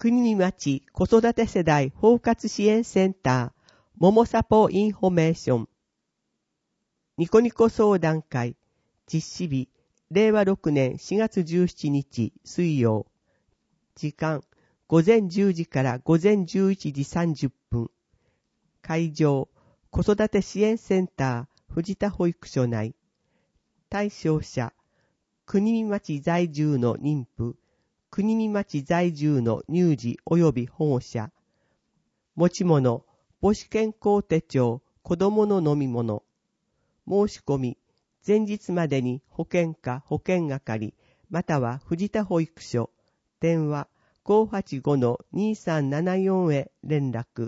国見町子育て世代包括支援センター、ももサポインフォメーション。ニコニコ相談会、実施日、令和6年4月17日水曜。時間、午前10時から午前11時30分。会場、子育て支援センター、藤田保育所内。対象者、国見町在住の妊婦、国見町在住の乳児及び保護者。持ち物、母子健康手帳、子供の飲み物。申し込み、前日までに保健課保健係、または藤田保育所、電話 585-2374 へ連絡。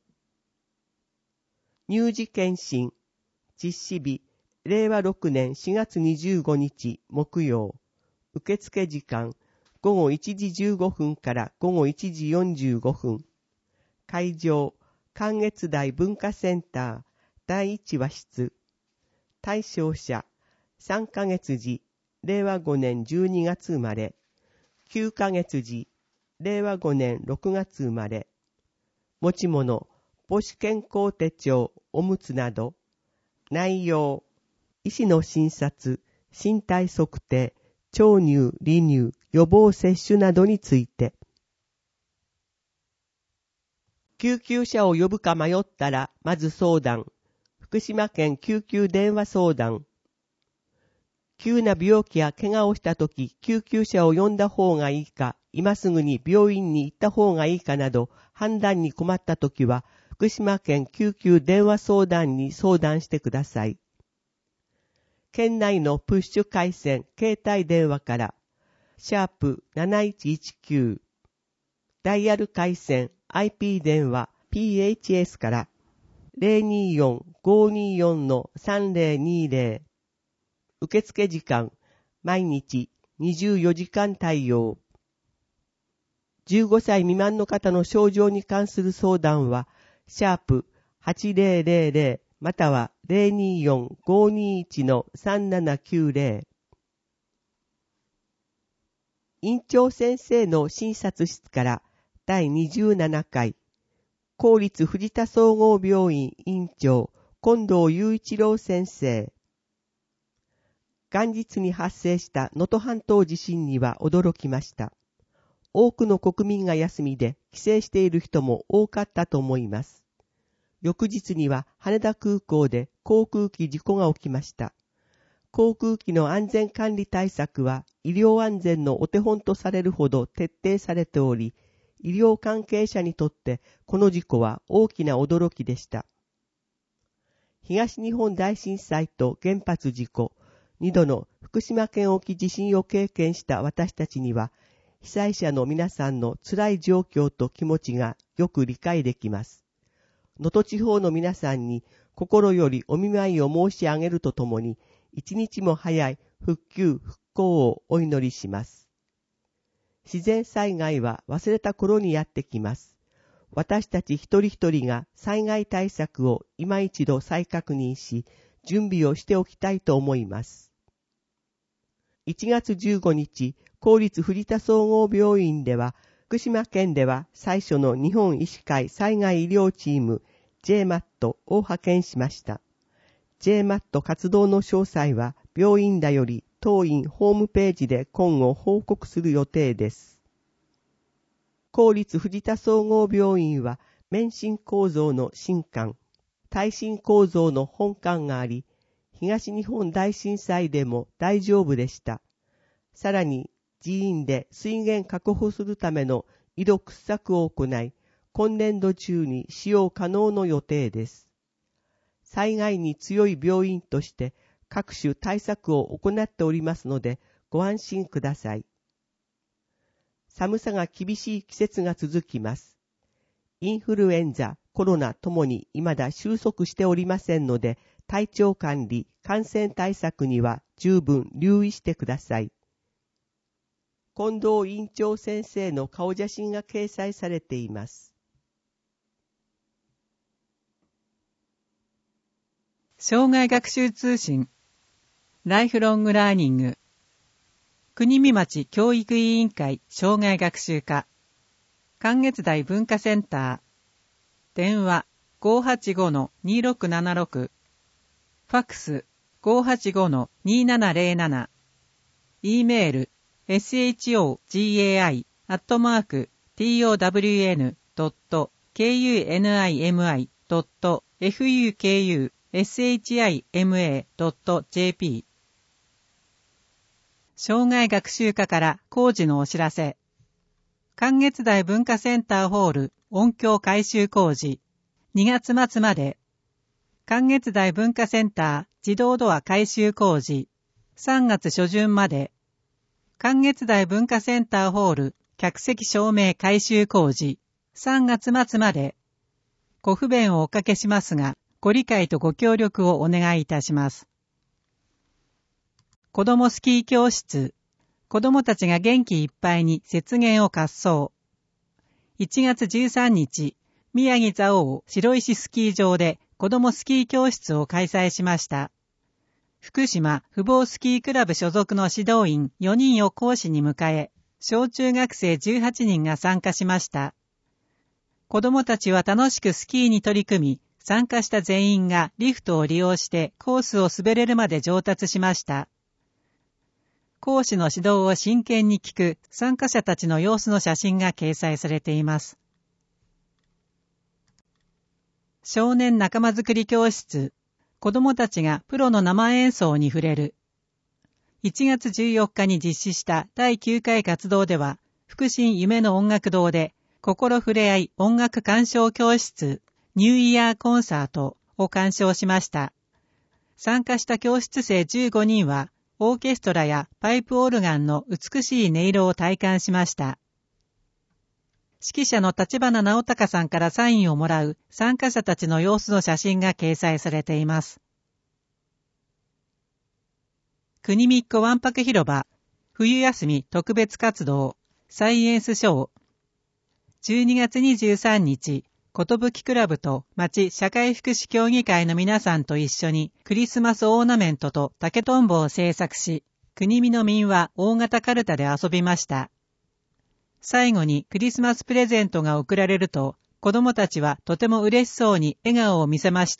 乳児検診、実施日、令和6年4月25日木曜。受付時間、午後1時15分から午後1時45分。会場、関越台文化センター、第1和室。対象者、3ヶ月時、令和5年12月生まれ。9ヶ月時、令和5年6月生まれ。持ち物、母子健康手帳、おむつなど。内容、医師の診察、身体測定、腸乳、離乳、予防接種などについて。救急車を呼ぶか迷ったら、まず相談。福島県救急電話相談。急な病気や怪我をしたとき、救急車を呼んだ方がいいか、今すぐに病院に行った方がいいかなど、判断に困ったときは、福島県救急電話相談に相談してください。県内のプッシュ回線、携帯電話から、#7119。ダイヤル回線、IP 電話、PHS から、024-524-3020。受付時間、毎日24時間対応。15歳未満の方の症状に関する相談は、#8000 または 024-521-3790。院長先生の診察室から第27回、公立藤田総合病院院長、近藤雄一郎先生。元日に発生した能登半島地震には驚きました。多くの国民が休みで帰省している人も多かったと思います。翌日には羽田空港で航空機事故が起きました。航空機の安全管理対策は医療安全のお手本とされるほど徹底されており、医療関係者にとってこの事故は大きな驚きでした。東日本大震災と原発事故、2度の福島県沖地震を経験した私たちには、被災者の皆さんの辛い状況と気持ちがよく理解できます。能登地方の皆さんに心よりお見舞いを申し上げるとともに、一日も早い復旧・復興をお祈りします。自然災害は忘れた頃にやってきます。私たち一人一人が災害対策を今一度再確認し、準備をしておきたいと思います。1月15日、公立藤田総合病院では、福島県では最初の日本医師会災害医療チーム JMAT を派遣しました。JMAT 活動の詳細は病院だより当院ホームページで今後報告する予定です。公立藤田総合病院は免震構造の新館、耐震構造の本館があり、東日本大震災でも大丈夫でした。さらに、人員で水源確保するための井戸掘削を行い、今年度中に使用可能の予定です。災害に強い病院として各種対策を行っておりますので、ご安心ください。寒さが厳しい季節が続きます。インフルエンザ、コロナともに未だ収束しておりませんので、体調管理、感染対策には十分留意してください。近藤院長先生の顔写真が掲載されています。 障害学習通信ライフロングラーニング国見町教育委員会障害学習課関越台文化センター。電話 585-2676。ファックス 585-2707。E メール shogai@townimi.fukushima.jp。 障害学習課から工事のお知らせ。関越台文化センターホール音響改修工事2月末まで。関越台文化センター自動ドア改修工事3月初旬まで。関越台文化センターホール客席照明改修工事3月末まで。ご不便をおかけしますが、ご理解とご協力をお願いいたします。子どもスキー教室。子どもたちが元気いっぱいに雪原を滑走。1月13日、宮城蔵王白石スキー場で子どもスキー教室を開催しました。福島富坊スキークラブ所属の指導員4人を講師に迎え、小中学生18人が参加しました。子どもたちは楽しくスキーに取り組み、参加した全員がリフトを利用してコースを滑れるまで上達しました。講師の指導を真剣に聞く参加者たちの様子の写真が掲載されています。少年仲間づくり教室。子どもたちがプロの生演奏に触れる。1月14日に実施した第9回活動では、福新夢の音楽堂で心ふれあい音楽鑑賞教室ニューイヤーコンサートを鑑賞しました。参加した教室生15人は、オーケストラやパイプオルガンの美しい音色を体感しました。指揮者の立花直隆さんからサインをもらう参加者たちの様子の写真が掲載されています。国見っ子わんぱく広場冬休み特別活動サイエンスショー。12月23日、ことぶきクラブと町社会福祉協議会の皆さんと一緒にクリスマスオーナメントと竹とんぼを制作し、国見の民は大型カルタで遊びました。最後にクリスマスプレゼントが贈られると、子供たちはとても嬉しそうに笑顔を見せました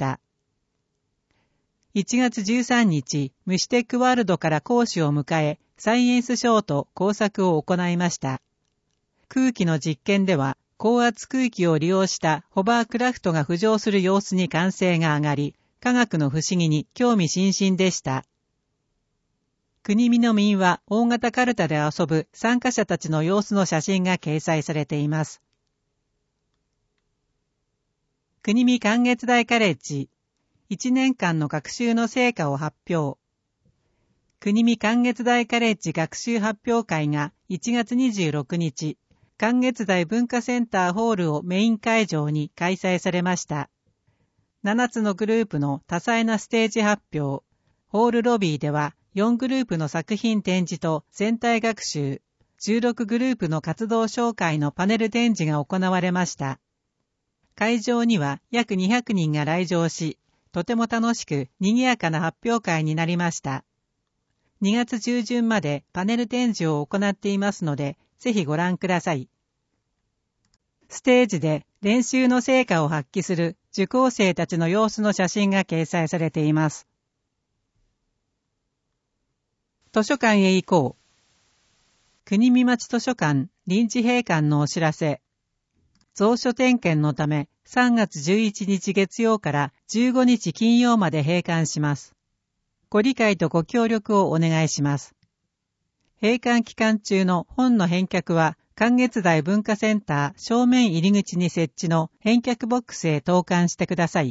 。1月13日、虫テックワールドから講師を迎え、サイエンスショーと工作を行いました。空気の実験では、高圧空気を利用したホバークラフトが浮上する様子に歓声が上がり、科学の不思議に興味津々でした。国見の民は大型カルタで遊ぶ参加者たちの様子の写真が掲載されています。国見関越大カレッジ、1年間の学習の成果を発表。国見関越大カレッジ学習発表会が1月26日、関越台文化センターホールをメイン会場に開催されました。7つのグループの多彩なステージ発表。ホールロビーでは4グループの作品展示と全体学習、16グループの活動紹介のパネル展示が行われました。会場には約200人が来場し、とても楽しく賑やかな発表会になりました。2月中旬までパネル展示を行っていますので、ぜひご覧ください。ステージで練習の成果を発揮する受講生たちの様子の写真が掲載されています。図書館へ行こう。国見町図書館臨時閉館のお知らせ。蔵書点検のため3月11日月曜から15日金曜まで閉館します。ご理解とご協力をお願いします。閉館期間中の本の返却は、関越台文化センター正面入り口に設置の返却ボックスへ投函してください。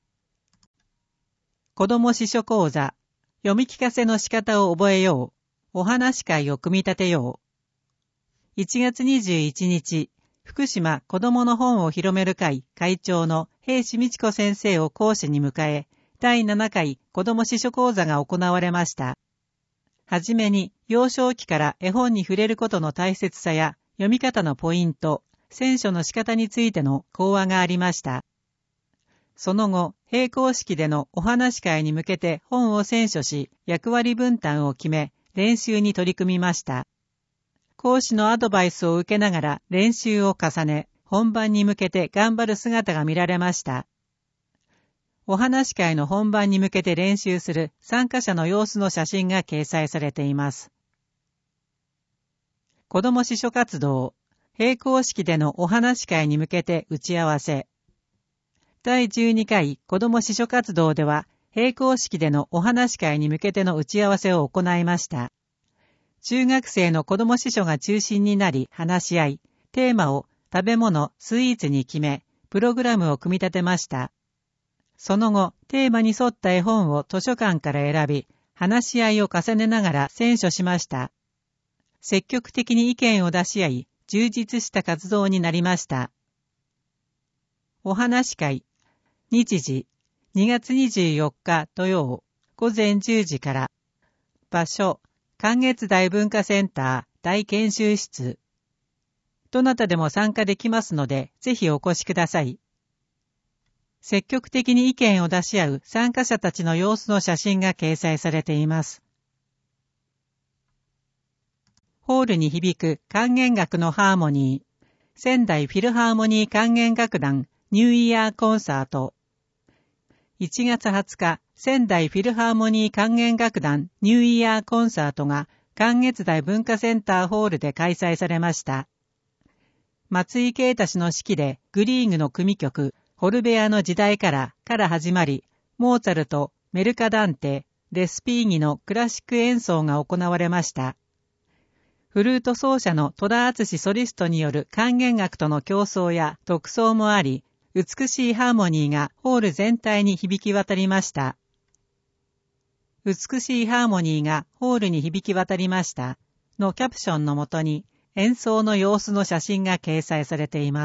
子ども司書講座、読み聞かせの仕方を覚えよう、お話会を組み立てよう。1月21日、福島子どもの本を広める会会長の平志美智子先生を講師に迎え、第7回子ども司書講座が行われました。はじめに幼少期から絵本に触れることの大切さや読み方のポイント、選書の仕方についての講話がありました。その後、閉講式でのお話会に向けて本を選書し、役割分担を決め、練習に取り組みました。 講師のアドバイスを受けながら練習を重ね、本番に向けて頑張る姿が見られました。お話し会の本番に向けて練習する参加者の様子の写真が掲載されています。子ども司書活動、閉校式でのお話し会に向けて打ち合わせ。第12回子ども司書活動では、閉校式でのお話し会に向けての打ち合わせを行いました。中学生の子ども司書が中心になり話し合い、テーマを食べ物、スイーツに決め、プログラムを組み立てました。その後、テーマに沿った絵本を図書館から選び、話し合いを重ねながら選書しました。積極的に意見を出し合い、充実した活動になりました。お話会、日時、2月24日土曜、午前10時から、場所、関越大文化センター大研修室。どなたでも参加できますので、ぜひお越しください。積極的に意見を出し合う参加者たちの様子の写真が掲載されています。ホールに響く管弦楽のハーモニー、仙台フィルハーモニー管弦楽団ニューイヤーコンサート。1月20日、仙台フィルハーモニー管弦楽団ニューイヤーコンサートが関越大文化センターホールで開催されました。松井啓太氏の指揮でグリーグの組曲、ホルベアの時代から始まり、モーツァルト、メルカダンテ、レスピーニのクラシック演奏が行われました。フルート奏者の戸田敦ソリストによる管弦楽との競争や独奏もあり、美しいハーモニーがホール全体に響き渡りました。美しいハーモニーがホールに響き渡りましたのキャプションのもとに演奏の様子の写真が掲載されています。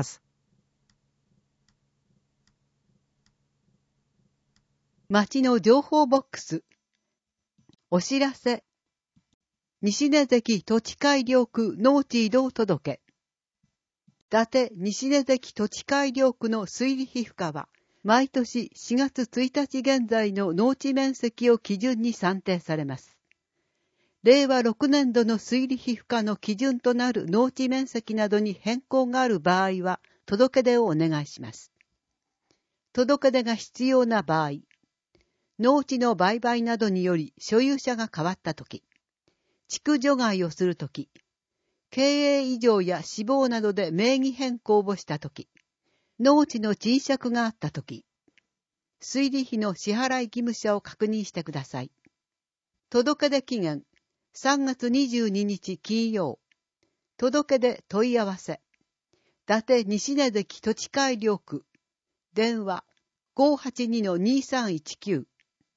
町の情報ボックス。お知らせ。西根関土地改良区農地移動届。伊達西根関土地改良区の推理皮膚科は、毎年4月1日現在の農地面積を基準に算定されます。令和6年度の推理皮膚科の基準となる農地面積などに変更がある場合は、届け出をお願いします。届け出が必要な場合、農地の売買などにより所有者が変わったとき、地区除外をするとき、経営異常や死亡などで名義変更をしたとき、農地の賃借があったとき、推理費の支払い義務者を確認してください。届け出期限、3月22日金曜。届け出問い合わせ。伊達西根関土地改良区。電話 582-2319。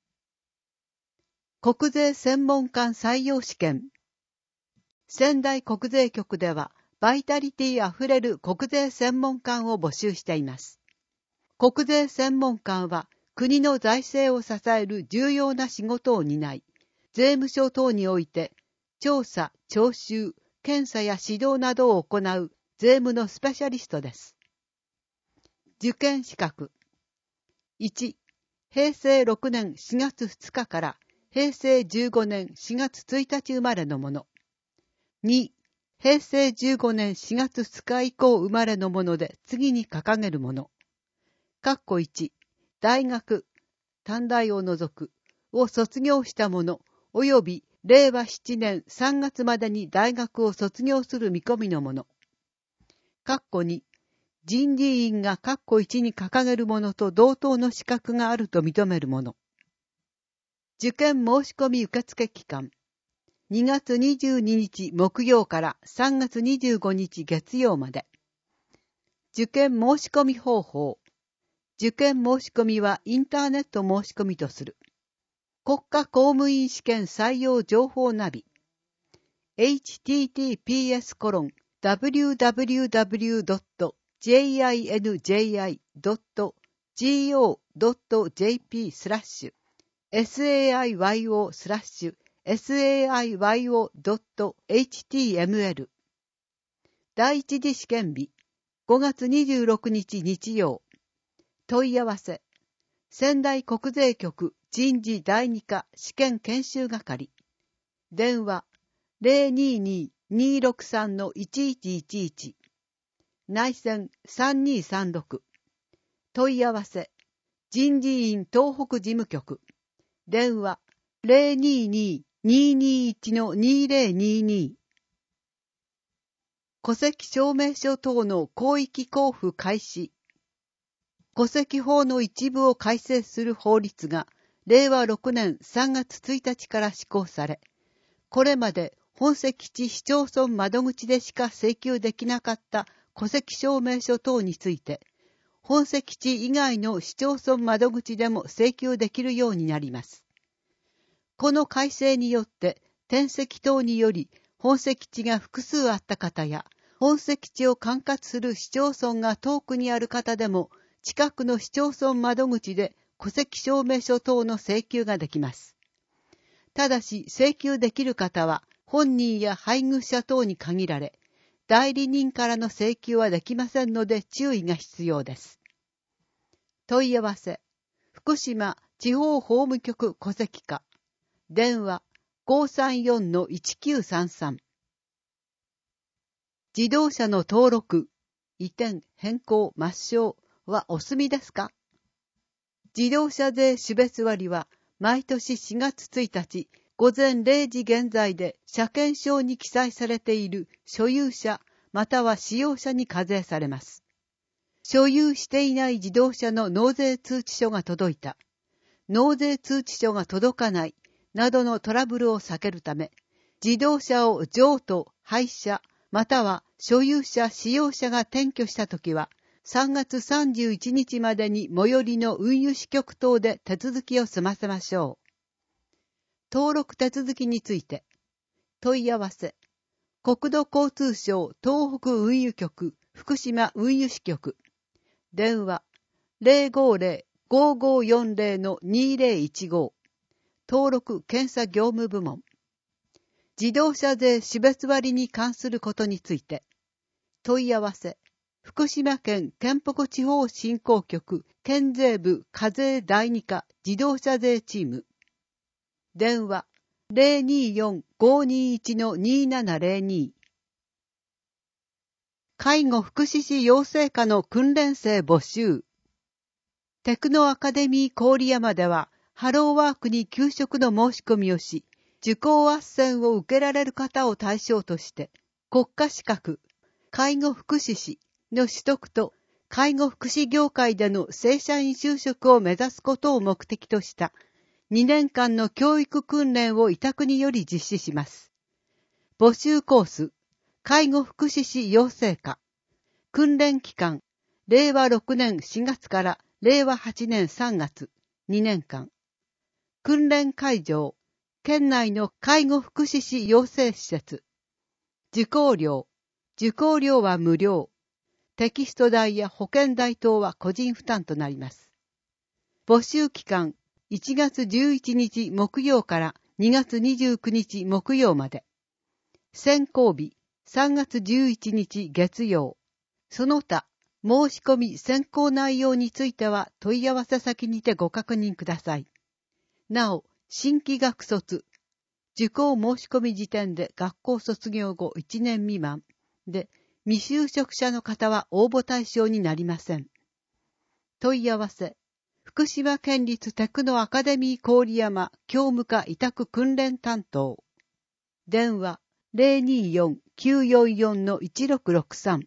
国税専門官採用試験。仙台国税局では、バイタリティあふれる国税専門官を募集しています。国税専門官は、国の財政を支える重要な仕事を担い、税務署等において、調査、徴収、検査や指導などを行う税務のスペシャリストです。受験資格。1、平成6年4月2日から平成15年4月1日生まれのもの。2、平成15年4月2日以降生まれのもので次に掲げるもの。括弧1、大学、短大を除く、を卒業したもの、及び令和7年3月までに大学を卒業する見込みのもの。括弧2、人事院が括弧1に掲げるものと同等の資格があると認めるもの。受験申し込み受付期間。2月22日木曜から3月25日月曜まで。受験申し込み方法。受験申し込みはインターネット申し込みとする。国家公務員試験採用情報ナビ。https://www.jio.go.html 第一次試験日5月26日日曜。問い合わせ。仙台国税局人事第2課試験研修係。電話 263-1111 内線3236問い合わせ人事院東北事務局電話 022-221-2022 戸籍証明書等の広域交付開始。戸籍法の一部を改正する法律が令和6年3月1日から施行され、これまで本籍地市町村窓口でしか請求できなかった戸籍証明書等について、本籍地以外の市町村窓口でも請求できるようになります。この改正によって、転籍等により本籍地が複数あった方や、本籍地を管轄する市町村が遠くにある方でも、近くの市町村窓口で戸籍証明書等の請求ができます。ただし、請求できる方は、本人や配偶者等に限られ、代理人からの請求はできませんので注意が必要です。問い合わせ、福島地方法務局戸籍課、電話 534-1933 自動車の登録、移転、変更、抹消はお済みですか？自動車税種別割は毎年4月1日午前0時現在で車検証に記載されている所有者または使用者に課税されます。所有していない自動車の納税通知書が届いた、納税通知書が届かないなどのトラブルを避けるため、自動車を譲渡、廃車または所有者、使用者が転居したときは、3月31日までに最寄りの運輸支局等で手続きを済ませましょう。登録手続きについて、問い合わせ、国土交通省東北運輸局福島運輸支局、電話 050-5540-2015 登録検査業務部門、自動車税種別割に関することについて、問い合わせ、福島県県北地方振興局県税部課税第2課自動車税チーム、電話 024-521-2702 介護福祉士養成科の訓練生募集。テクノアカデミー郡山ではハローワークに給食の申し込みをし、受講斡旋を受けられる方を対象として、国家資格、介護福祉士の取得と、介護福祉業界での正社員就職を目指すことを目的とした、2年間の教育訓練を委託により実施します。募集コース、介護福祉士養成科。訓練期間、令和6年4月から令和8年3月、2年間。訓練会場、県内の介護福祉士養成施設。受講料は無料。テキスト代や保険代等は個人負担となります。募集期間、1月11日木曜から2月29日木曜まで。選考日、3月11日月曜。その他、申し込み選考内容については問い合わせ先にてご確認ください。なお、新規学卒、受講申し込み時点で学校卒業後1年未満で、未就職者の方は応募対象になりません。問い合わせ、福島県立テクノアカデミー郡山教務課委託訓練担当。電話 024-944-1663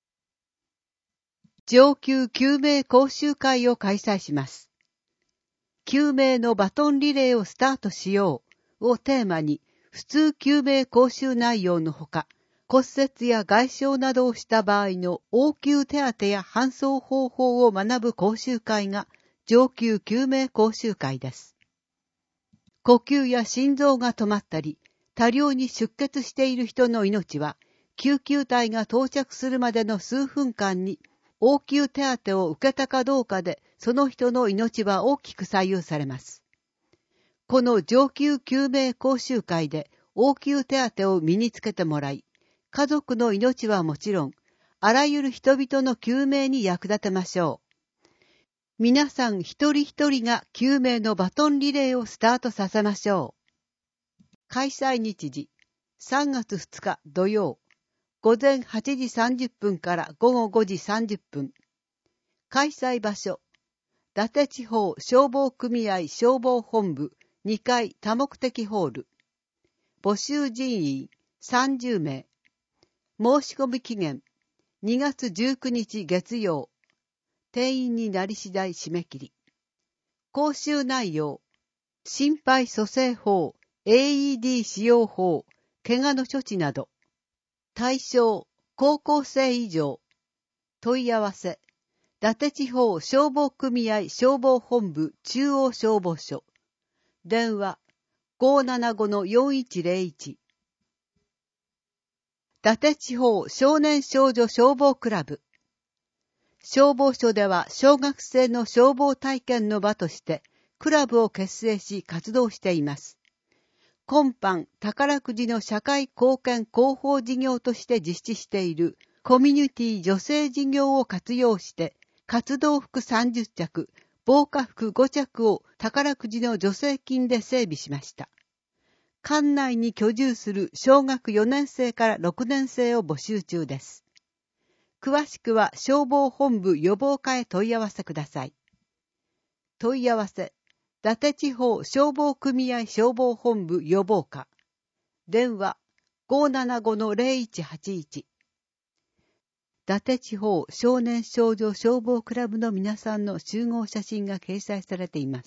上級救命講習会を開催します。救命のバトンリレーをスタートしようをテーマに、普通救命講習内容のほか、骨折や外傷などをした場合の応急手当や搬送方法を学ぶ講習会が上級救命講習会です。呼吸や心臓が止まったり、多量に出血している人の命は、救急隊が到着するまでの数分間に応急手当を受けたかどうかで、その人の命は大きく左右されます。この上級救命講習会で応急手当を身につけてもらい、家族の命はもちろん、あらゆる人々の救命に役立てましょう。皆さん一人一人が救命のバトンリレーをスタートさせましょう。開催日時、 3月2日土曜、午前8時30分から午後5時30分。開催場所、伊達地方消防組合消防本部2階多目的ホール。募集人員30名。申し込み期限2月19日月曜。定員になり次第締め切り。講習内容、心肺蘇生法、AED 使用法、怪我の処置など。対象、高校生以上。問い合わせ、伊達地方消防組合消防本部中央消防署。電話、575-4101。伊達地方少年少女消防クラブ。消防署では小学生の消防体験の場としてクラブを結成し活動しています。今般宝くじの社会貢献広報事業として実施しているコミュニティ女性事業を活用して活動服30着、防火服5着を宝くじの助成金で整備しました。館内に居住する小学4年生から6年生を募集中です。詳しくは消防本部予防課へ問い合わせください。問い合わせ、伊達地方消防組合消防本部予防課。電話、575-0181。伊達地方少年少女消防クラブの皆さんの集合写真が掲載されています。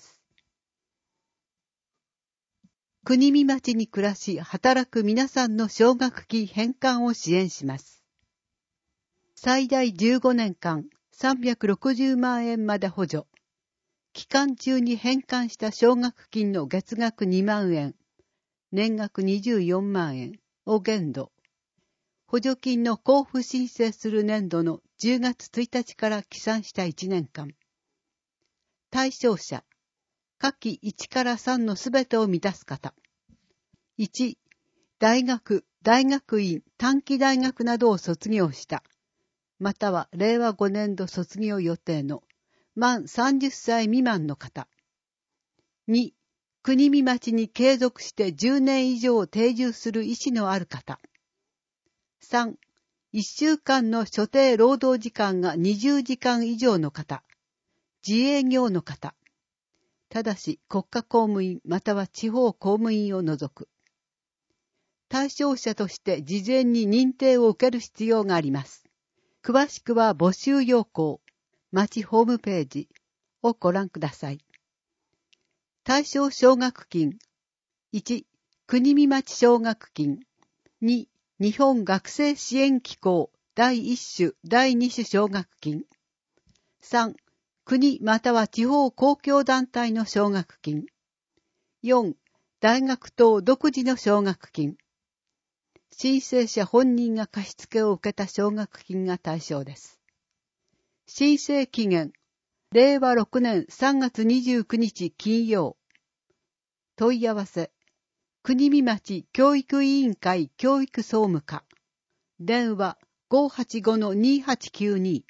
国見町に暮らし働く皆さんの奨学金返還を支援します。最大15年間360万円まで補助。期間中に返還した奨学金の月額2万円、年額24万円を限度。補助金の交付申請する年度の10月1日から起算した1年間。対象者、下記1から3のすべてを満たす方。1、大学、大学院、短期大学などを卒業した。または令和5年度卒業予定の満30歳未満の方。2、国見町に継続して10年以上定住する意思のある方。3、1週間の所定労働時間が20時間以上の方。自営業の方。ただし国家公務員または地方公務員を除く。対象者として事前に認定を受ける必要があります。詳しくは募集要項、町ホームページをご覧ください。対象奨学金。1、国見町奨学金。2、日本学生支援機構第1種、第2種奨学金。3、国または地方公共団体の奨学金。4、大学等独自の奨学金。申請者本人が貸付を受けた奨学金が対象です。申請期限、令和6年3月29日金曜。問い合わせ、国見町教育委員会教育総務課。電話 585-2892。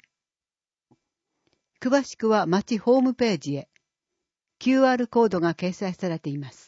詳しくは町ホームページへ。QR コードが掲載されています。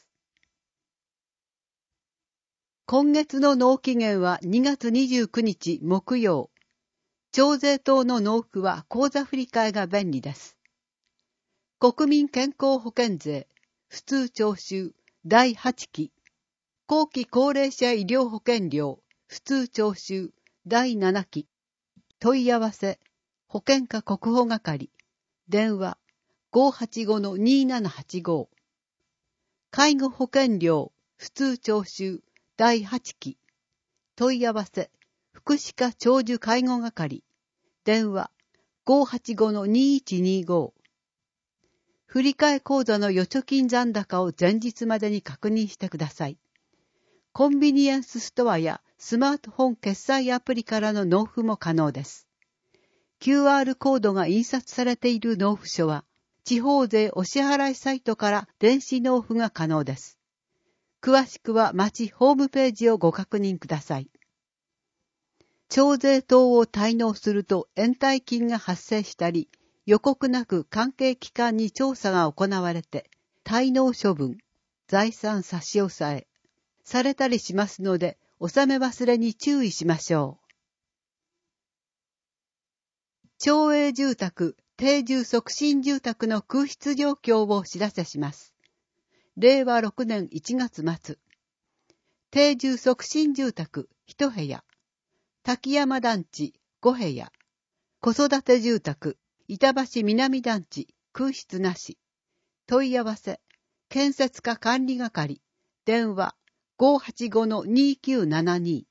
今月の納期限は2月29日木曜。徴税等の納付は口座振替が便利です。国民健康保険税、普通徴収、第8期。後期高齢者医療保険料、普通徴収、第7期。問い合わせ、保険課国保係。電話、585-2785。介護保険料、普通徴収、第8期。問い合わせ、福祉課長寿介護係。電話、585-2125。振替口座の預貯金残高を前日までに確認してください。コンビニエンスストアやスマートフォン決済アプリからの納付も可能です。QR コードが印刷されている納付書は、地方税お支払いサイトから電子納付が可能です。詳しくは町ホームページをご確認ください。徴税等を滞納すると延滞金が発生したり、予告なく関係機関に調査が行われて、滞納処分、財産差し押さえ、されたりしますので、 納め忘れに注意しましょう。町営住宅、定住促進住宅の空室状況をお知らせします。令和6年1月末。定住促進住宅1部屋。滝山団地5部屋。子育て住宅、板橋南団地空室なし。問い合わせ、建設課管理係。電話 585-2972。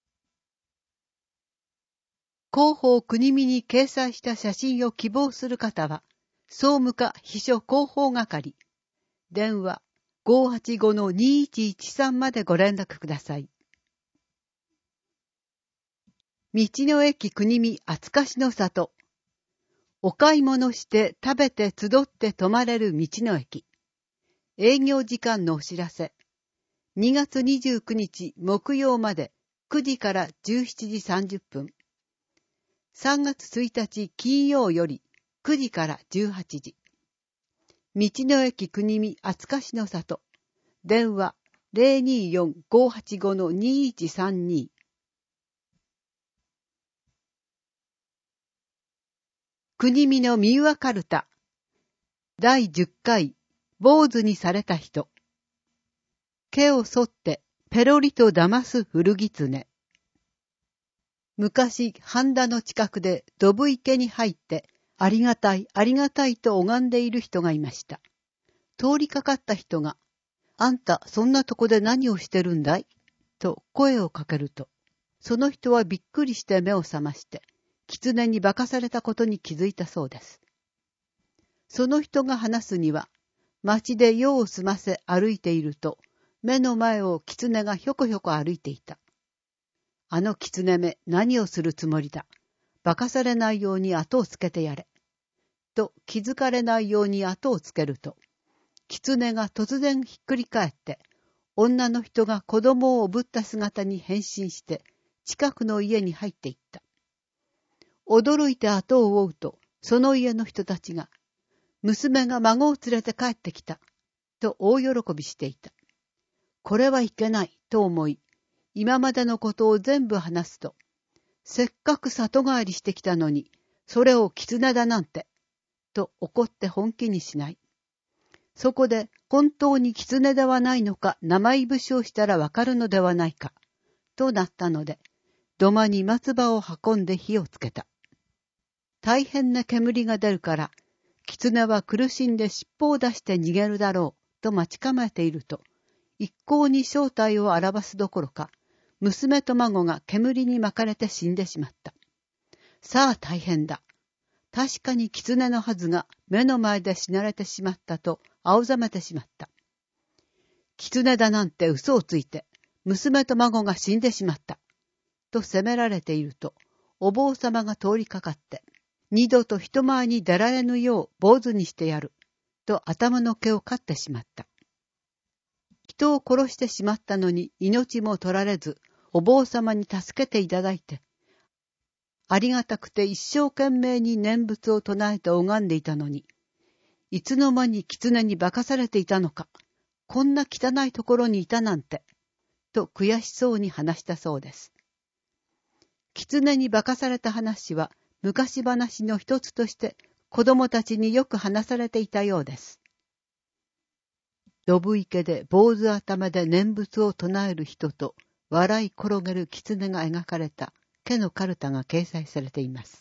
広報国見に掲載した写真を希望する方は、総務課秘書広報係。電話 585-2113 までご連絡ください。道の駅国見厚かしの里。お買い物して食べて集って泊まれる道の駅。営業時間のお知らせ。2月29日木曜まで9時から17時30分。3月1日金曜より9時から18時。道の駅国見厚かしの里。電話 024-585-2132。国見の民話かるた。第10回、坊主にされた人。毛を剃ってペロリと騙す古狐。昔、半田の近くでドブ池に入って、ありがたい、ありがたいと拝んでいる人がいました。通りかかった人が、あんた、そんなとこで何をしてるんだいと声をかけると、その人はびっくりして目を覚まして、狐に化かされたことに気づいたそうです。その人が話すには、街で用を済ませ歩いていると、目の前を狐がひょこひょこ歩いていた。あの狐め、何をするつもりだ。化かされないように後をつけてやれ。と気づかれないように後をつけると、狐が突然ひっくり返って、女の人が子供をおぶった姿に変身して、近くの家に入っていった。驚いて後を追うと、その家の人たちが、娘が孫を連れて帰ってきた、と大喜びしていた。これはいけない、と思い、今までのことを全部話すと、せっかく里帰りしてきたのに、それを狐だなんて、と怒って本気にしない。そこで本当に狐ではないのか名前節をしたらわかるのではないか、となったので、土間に松葉を運んで火をつけた。大変な煙が出るから、狐は苦しんで尻尾を出して逃げるだろう、と待ち構えていると、一向に正体を表すどころか、娘と孫が煙に巻かれて死んでしまった。さあ大変だ。確かに狐のはずが目の前で死なれてしまったと青ざめてしまった。狐だなんて嘘をついて、娘と孫が死んでしまった。と責められていると、お坊様が通りかかって、二度と人前に出られぬよう坊主にしてやる。と頭の毛を刈ってしまった。人を殺してしまったのに命も取られず、お坊様に助けていただいて、ありがたくて一生懸命に念仏を唱えて拝んでいたのに、いつの間に狐に化かされていたのか、こんな汚いところにいたなんて、と悔しそうに話したそうです。狐に化かされた話は昔話の一つとして子供たちによく話されていたようです。ドブ池で坊主頭で念仏を唱える人と笑い転げる狐が描かれた毛のカルタが掲載されています。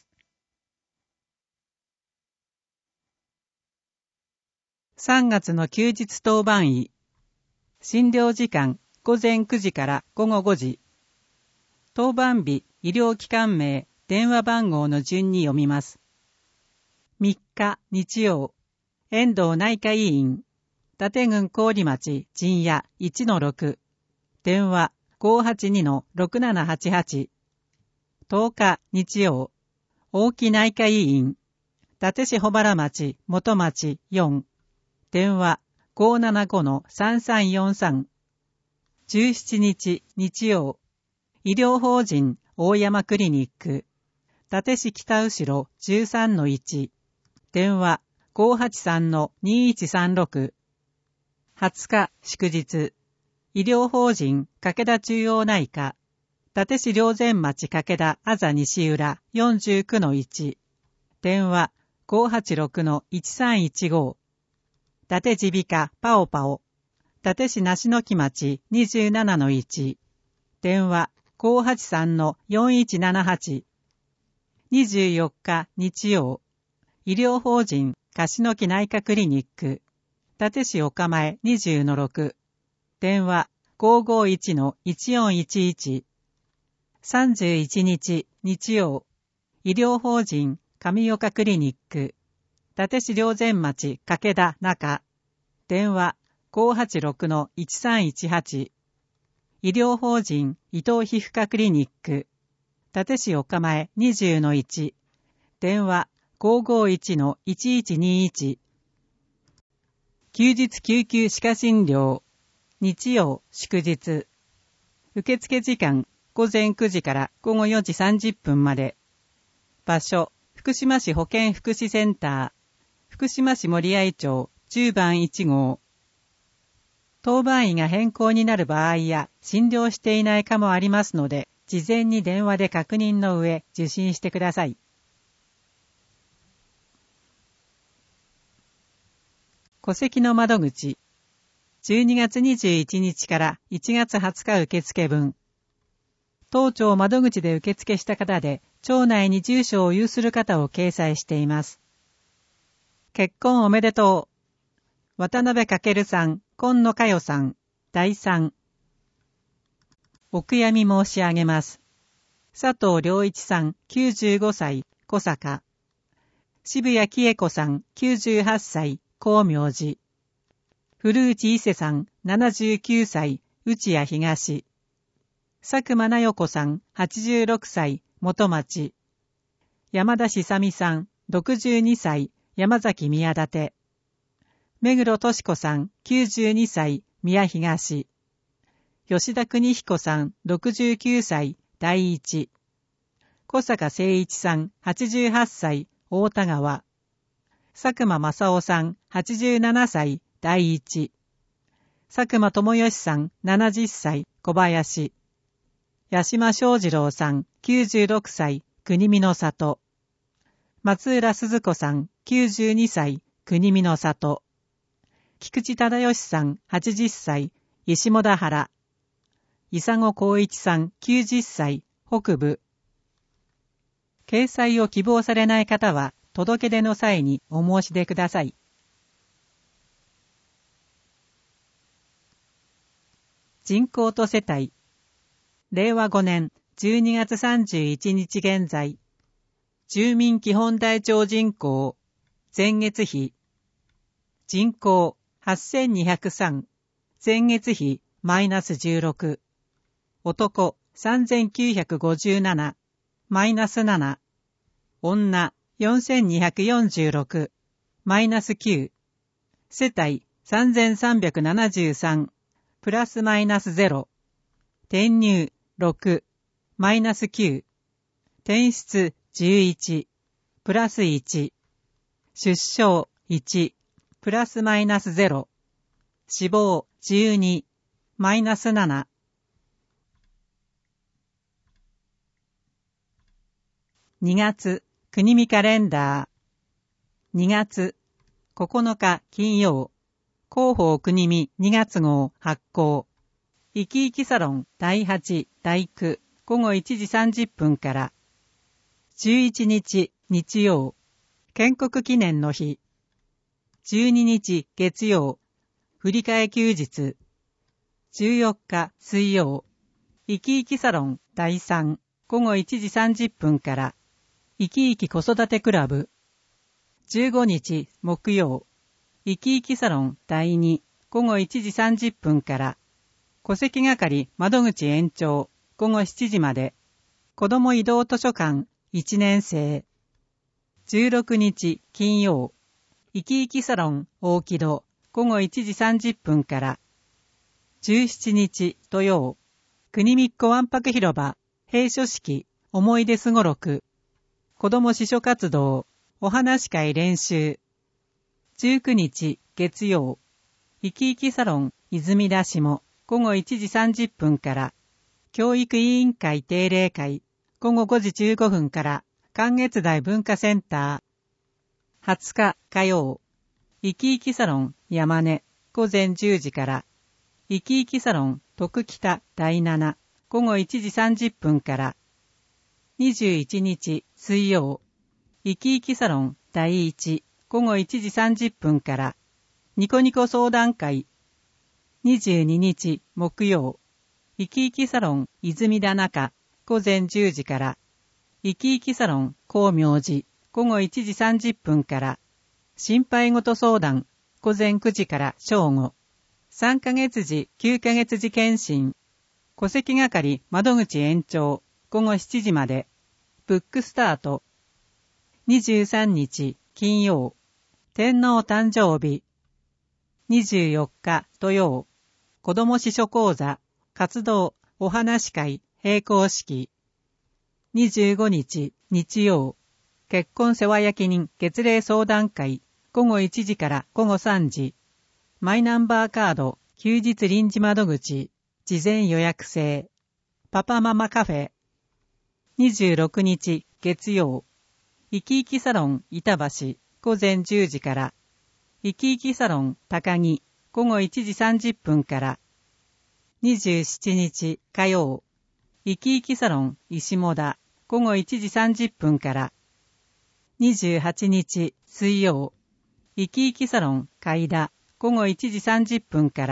3月の休日当番医。診療時間午前9時から午後5時。当番日、医療機関名、電話番号の順に読みます。3日日曜、遠藤内科医院、伊達郡郡町陣屋 1-6、電話 582-6788。10日日曜、大木内科医院、伊達市保原町元町4、電話 575-3343。17日日曜、医療法人大山クリニック、伊達市北後ろ 13-1、電話 583-2136。20日祝日、医療法人掛田中央内科、 伊達市霊山町掛田あざ西浦 49-1 電話 586-1315 伊達耳鼻科パオパオ伊達市梨の木町 27-1 電話 583-4178 24日日曜医療法人樫木内科クリニック伊達市岡前 20-6 電話 551-1411 31日日曜医療法人上岡クリニック伊達市霊山町掛田中電話 586-1318 医療法人伊藤皮膚科クリニック伊達市岡前 20-1 電話 551-1121 休日救急歯科診療日曜祝日受付時間午前9時から午後4時30分まで場所福島市保健福祉センター福島市森合町10番1号当番医が変更になる場合や診療していないかもありますので事前に電話で確認の上受診してください。戸籍の窓口12月21日から1月20日受付分当庁窓口で受付した方で町内に住所を有する方を掲載しています。結婚おめでとう渡辺翔さん、今野佳代さん、第3お悔やみ申し上げます。佐藤良一さん、95歳、小坂渋谷紀恵子さん、98歳、光明寺古内伊勢さん、79歳、内谷東佐久間那代子さん、86歳、元町山田久美さん、62歳、山崎宮館目黒敏子さん、92歳、宮東吉田邦彦さん、69歳、第一小坂誠一さん、88歳、大田川佐久間正夫さん、87歳、第一佐久間智義さん、70歳、小林八島正次郎さん、96歳、国見の里松浦鈴子さん、92歳、国見の里菊池忠義さん、80歳、石母田原伊佐子光一さん、90歳、北部掲載を希望されない方は届け出の際にお申し出ください。人口と世帯令和5年12月31日現在住民基本台帳人口前月比人口8203前月比マイナス16男3957マイナス7女4246マイナス9世帯3373プラスマイナス0転入6マイナス9転出11プラス1出生1プラスマイナス0死亡12マイナス72月国見カレンダー2月9日金曜広報国見2月号発行生き生きサロン第8第9午後1時30分から11日日曜建国記念の日12日月曜振り替え休日14日水曜生き生きサロン第3午後1時30分から生き生き子育てクラブ15日木曜生き生きサロン第2午後1時30分から戸籍係窓口延長午後7時まで子ども移動図書館1年生16日金曜生き生きサロン大木戸午後1時30分から17日土曜国見っ子わんぱく広場閉所式思い出すごろく子ども司書活動お話会練習19日月曜生き生きサロン泉田下午後1時30分から教育委員会定例会、午後5時15分から、関越台文化センター。20日火曜、生き生きサロン山根、午前10時から、生き生きサロン徳北第7、午後1時30分から、21日水曜、生き生きサロン第1、午後1時30分から、ニコニコ相談会。22日木曜、生き生きサロン泉田中、午前10時から、生き生きサロン光明寺、午後1時30分から、心配事相談、午前9時から正午。3ヶ月時、9ヶ月時検診。戸籍係窓口延長、午後7時まで。ブックスタート。23日金曜、天皇誕生日。24日土曜、子ども司書講座、活動、お話会、閉校式。25日日曜、結婚世話焼人月例相談会、午後1時から午後3時。マイナンバーカード、休日臨時窓口、事前予約制。パパママカフェ。26日月曜、生き生きサロン板橋、午前10時から、生き生きサロン高木、午後1時30分から、27日火曜、生き生きサロン石母田、午後1時30分から、28日水曜、生き生きサロン海田、午後1時30分から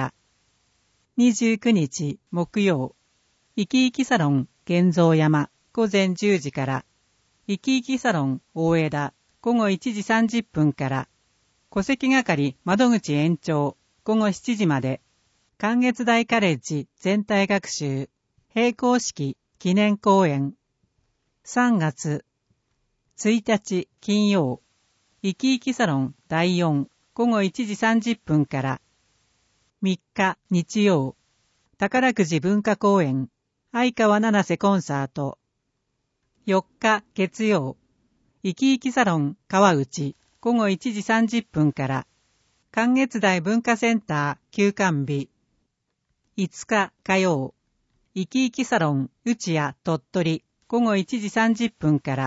、29日木曜、生き生きサロン玄蔵山、午前10時から、生き生きサロン大枝、午後1時30分から、戸籍係窓口延長、午後7時まで、関越大カレッジ全体学習、閉校式記念講演。3月1日金曜、生き生きサロン第4、午後1時30分から、3日日曜、宝くじ文化公演、相川七瀬コンサート。4日月曜、生き生きサロン川内、午後1時30分から、関越台文化センター休館日。5日火曜、生き生きサロン内谷鳥取、午後1時30分から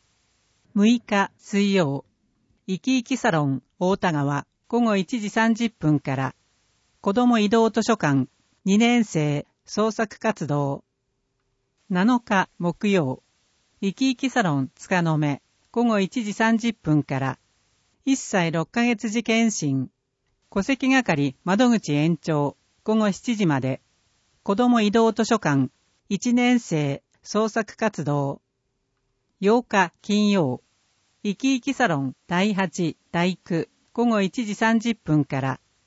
、6日水曜、生き生きサロン大田川、午後1時30分から、子ども移動図書館2年生創作活動。7日木曜、生き生きサロン塚の目、午後1時30分から、1歳6ヶ月時検診、戸籍係窓口延長、午後7時まで、子ども移動図書館1年生創作活動。8日金曜、生き生きサロン第8、第9、午後1時30分から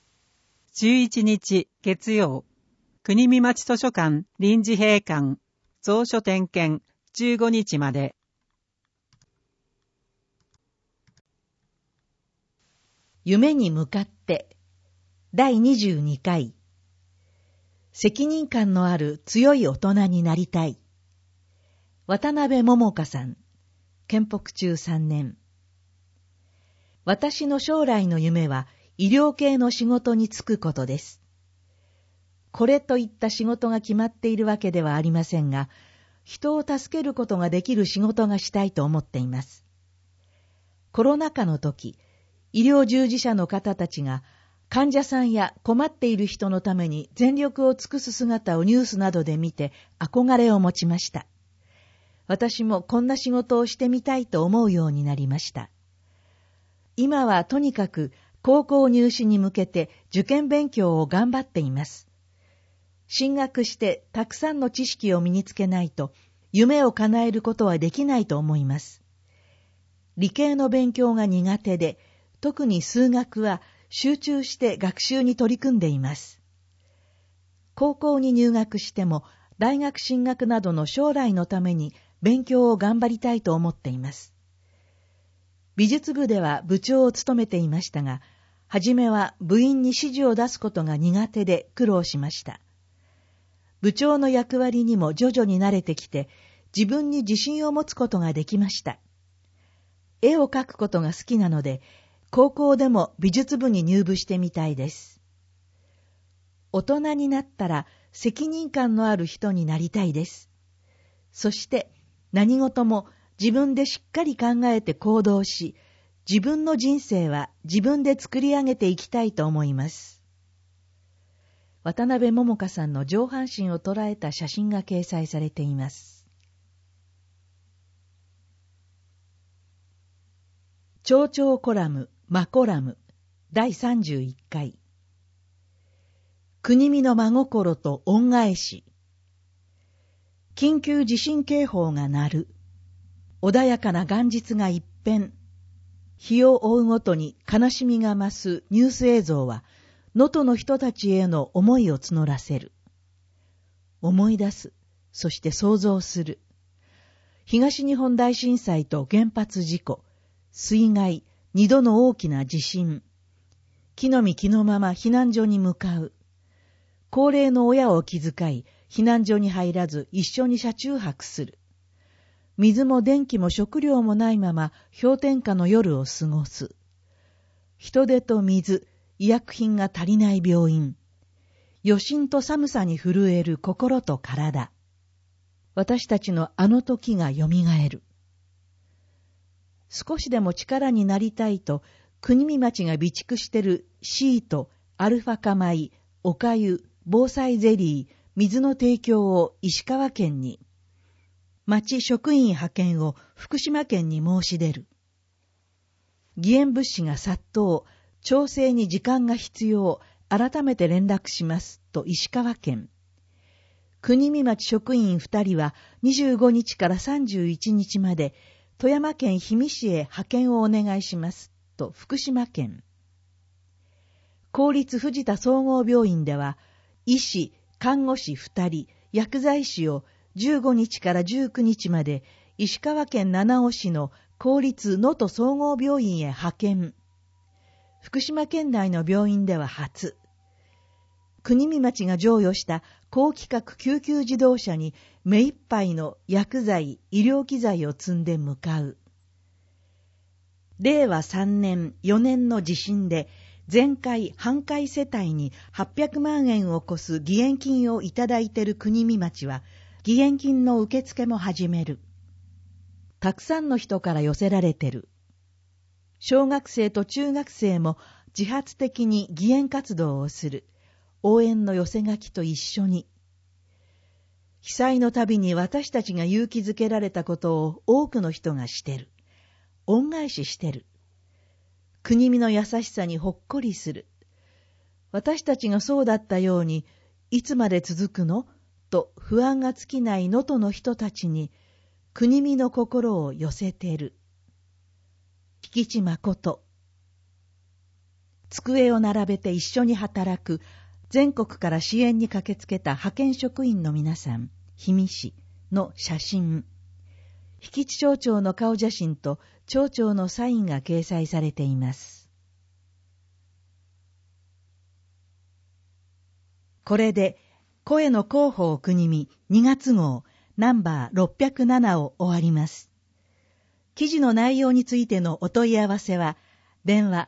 、11日月曜、国見町図書館臨時閉館、蔵書点検15日まで。 夢に向かって第22回責任感のある強い大人になりたい。渡辺桃香さん、建北中3年。私の将来の夢は医療系の仕事に就くことです。これといった仕事が決まっているわけではありませんが、人を助けることができる仕事がしたいと思っています。コロナ禍の時、医療従事者の方たちが患者さんや困っている人のために全力を尽くす姿をニュースなどで見て憧れを持ちました。私もこんな仕事をしてみたいと思うようになりました。今はとにかく高校入試に向けて受験勉強を頑張っています。進学してたくさんの知識を身につけないと夢を叶えることはできないと思います。理系の勉強が苦手で、特に数学は集中して学習に取り組んでいます。高校に入学しても大学進学などの将来のために勉強を頑張りたいと思っています。美術部では部長を務めていましたが、はじめは部員に指示を出すことが苦手で苦労しました。部長の役割にも徐々に慣れてきて、自分に自信を持つことができました。絵を描くことが好きなので、高校でも美術部に入部してみたいです。大人になったら責任感のある人になりたいです。そして何事も自分でしっかり考えて行動し、自分の人生は自分で作り上げていきたいと思います。渡辺桃香さんの上半身を捉えた写真が掲載されています。町長コラム、マコラム、第31回。国見の真心と恩返し。緊急地震警報が鳴る。穏やかな元日が一変。日を追うごとに悲しみが増すニュース映像は、能登の人たちへの思いを募らせる。思い出す、そして想像する。東日本大震災と原発事故、水害、2度の大きな地震。気の身気のまま避難所に向かう。高齢の親を気遣い、避難所に入らず一緒に車中泊する。水も電気も食料もないまま氷点下の夜を過ごす。人手と水、医薬品が足りない病院。余震と寒さに震える心と体。私たちのあの時がよみがえる。少しでも力になりたいと、国見町が備蓄してるシート、アルファ化米、おかゆ、防災ゼリー、水の提供を石川県に、町職員派遣を福島県に申し出る。義援物資が殺到、調整に時間が必要、改めて連絡します、と石川県。国見町職員2人は25日から31日まで、富山県氷見市へ派遣をお願いします、と福島県。公立藤田総合病院では、医師、看護師2人、薬剤師を15日から19日まで石川県七尾市の公立能登総合病院へ派遣。福島県内の病院では初。国見町が譲与した高規格救急自動車に目いっぱいの薬剤、医療機材を積んで向かう。令和3年、4年の地震で全壊・半壊世帯に800万円を超す義援金をいただいている国見町は、義援金の受付も始める。たくさんの人から寄せられてる。小学生と中学生も自発的に義援活動をする。応援の寄せ書きと一緒に。被災のたびに私たちが勇気づけられたことを多くの人がしてる。恩返ししてる。国見の優しさにほっこりする。私たちがそうだったように、いつまで続くのと不安が尽きない能登の人たちに、国見の心を寄せてる。引地誠。机を並べて一緒に働く、全国から支援に駆けつけた派遣職員の皆さん、氷見市の写真。引地町長の顔写真と町長のサインが掲載されています。これで、声の広報国見2月号ナンバー607を終わります。記事の内容についてのお問い合わせは、電話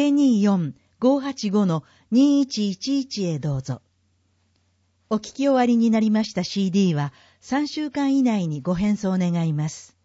024-585-2111 へどうぞ。お聞き終わりになりました CD は3週間以内にご返送願います。